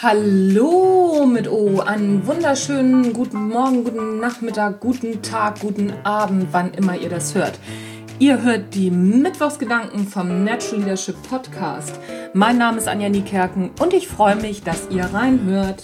Hallo mit O, einen wunderschönen guten Morgen, guten Nachmittag, guten Tag, guten Abend, wann immer ihr das hört. Ihr hört die Mittwochsgedanken vom Natural Leadership Podcast. Mein Name ist Anja Niekerken und ich freue mich, dass ihr reinhört.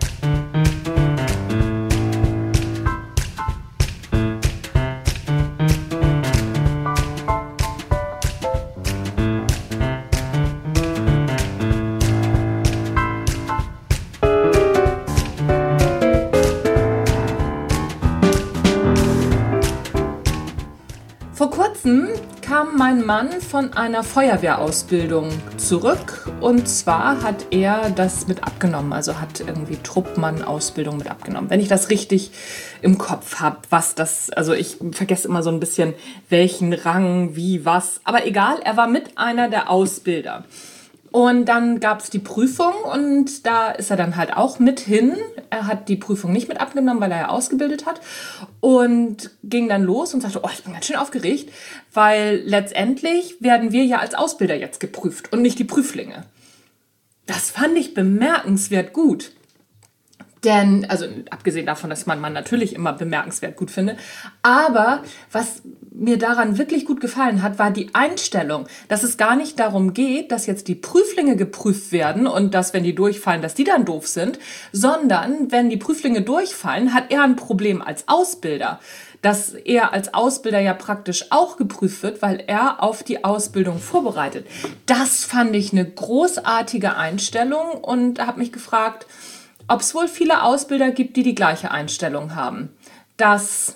Vor kurzem kam mein Mann von einer Feuerwehrausbildung zurück und zwar hat er das mit abgenommen, also hat irgendwie Truppmann-Ausbildung mit abgenommen. Wenn ich das richtig im Kopf habe, also ich vergesse immer so ein bisschen, welchen Rang, wie, was, aber egal, er war mit einer der Ausbilder. Und dann gab es die Prüfung und da ist er dann halt auch mit hin. Er hat die Prüfung nicht mit abgenommen, weil er ja ausgebildet hat und ging dann los und sagte, ich bin ganz schön aufgeregt, weil letztendlich werden wir ja als Ausbilder jetzt geprüft und nicht die Prüflinge. Das fand ich bemerkenswert gut. Denn, also abgesehen davon, dass man natürlich immer bemerkenswert gut finde, aber was mir daran wirklich gut gefallen hat, war die Einstellung, dass es gar nicht darum geht, dass jetzt die Prüflinge geprüft werden und dass, wenn die durchfallen, dass die dann doof sind, sondern wenn die Prüflinge durchfallen, hat er ein Problem als Ausbilder, dass er als Ausbilder ja praktisch auch geprüft wird, weil er auf die Ausbildung vorbereitet. Das fand ich eine großartige Einstellung und habe mich gefragt, ob es wohl viele Ausbilder gibt, die die gleiche Einstellung haben, dass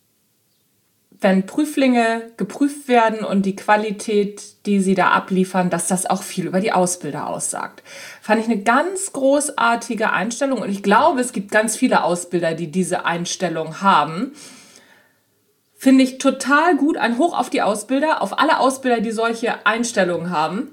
wenn Prüflinge geprüft werden und die Qualität, die sie da abliefern, dass das auch viel über die Ausbilder aussagt. Fand ich eine ganz großartige Einstellung und ich glaube, es gibt ganz viele Ausbilder, die diese Einstellung haben. Finde ich total gut, ein Hoch auf die Ausbilder, auf alle Ausbilder, die solche Einstellungen haben.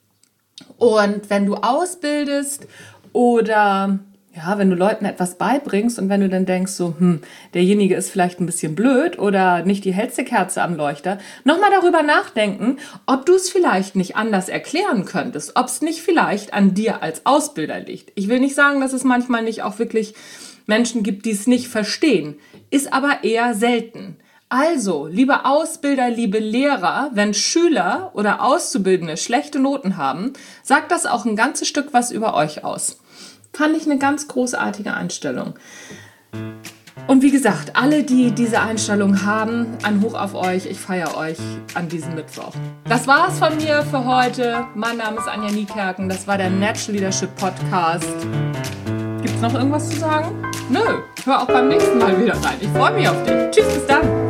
Und wenn du ausbildest oder wenn du Leuten etwas beibringst und wenn du dann denkst, derjenige ist vielleicht ein bisschen blöd oder nicht die hellste Kerze am Leuchter, nochmal darüber nachdenken, ob du es vielleicht nicht anders erklären könntest, ob es nicht vielleicht an dir als Ausbilder liegt. Ich will nicht sagen, dass es manchmal nicht auch wirklich Menschen gibt, die es nicht verstehen, ist aber eher selten. Also, liebe Ausbilder, liebe Lehrer, wenn Schüler oder Auszubildende schlechte Noten haben, sagt das auch ein ganzes Stück was über euch aus. Fand ich eine ganz großartige Einstellung. Und wie gesagt, alle, die diese Einstellung haben, ein Hoch auf euch. Ich feiere euch an diesem Mittwoch. Das war's von mir für heute. Mein Name ist Anja Niekerken. Das war der Natural Leadership Podcast. Gibt's noch irgendwas zu sagen? Nö, hör auch beim nächsten Mal wieder rein. Ich freue mich auf dich. Tschüss, bis dann.